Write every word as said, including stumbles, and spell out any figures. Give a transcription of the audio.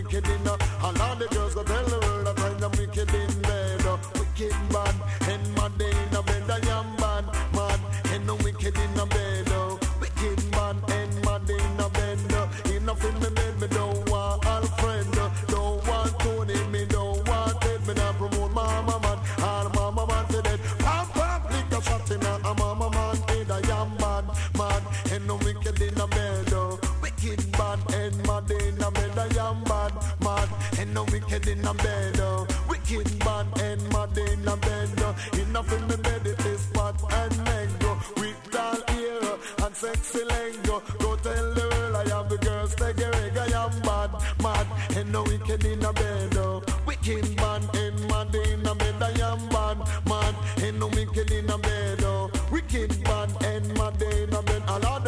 wicked in a. And all the girls go tell the world that I am wicked in bed. uh, Wicked bad, and mad in a bed. I am bad, mad, and no wicked in a bed. uh, Wicked bad, and mad in a bed. uh, Enough in me bed, me don't want all friend. uh, Don't want Tony, me don't want Ted. Me not promote mama man, all mama man to dead. Pam pam, lick a shot in a a mama man head. I am bad, mad, and no wicked in a bed. uh, Wicked bad, and mad in a bed. I am bad, mad, and no wicked in a bed. uh, Wicked bad, and mad in a bed. uh, Enough in me bed, it is fat and mango. With tall ear and sexy lingo. Go tell the world I have the girls take a reg. I am bad, mad, and no wicked in a bed. uh, Wicked bad, and mad in a bed. I am bad, mad, and no wicked in a bed. uh, Wicked bad, and mad in a bed. A lot